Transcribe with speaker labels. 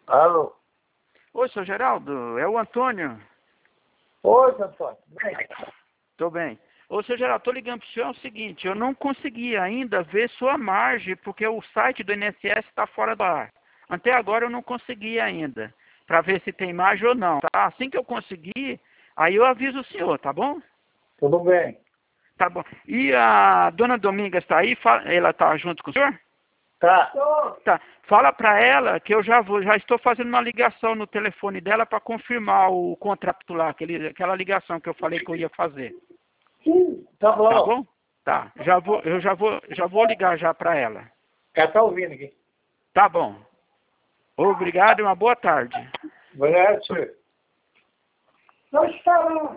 Speaker 1: Alô?
Speaker 2: Oi, seu Geraldo, é o Antônio.
Speaker 1: Oi, Antônio. Bem,
Speaker 2: Tô bem. Ô, seu Geraldo, tô ligando pro senhor é o seguinte, eu não consegui ainda ver sua margem, porque o site do INSS está fora do ar. Até agora eu não consegui ainda, para ver se tem margem ou não, tá? Assim que eu conseguir, aí eu aviso o senhor, tá bom?
Speaker 1: tudo bem.
Speaker 2: Tá bom. E a dona Domingas está aí? Ela tá junto com o senhor?
Speaker 1: Tá.
Speaker 2: Tá. Fala para ela que eu já estou fazendo uma ligação no telefone dela para confirmar o contrato lá, aquela ligação que eu falei que eu ia fazer.
Speaker 1: Tá bom.
Speaker 2: Tá bom? Tá. Já vou ligar já para ela.
Speaker 1: Ela tá ouvindo aqui.
Speaker 2: Tá bom. Obrigado e uma boa tarde.
Speaker 1: Obrigado, senhor. Nós falamos.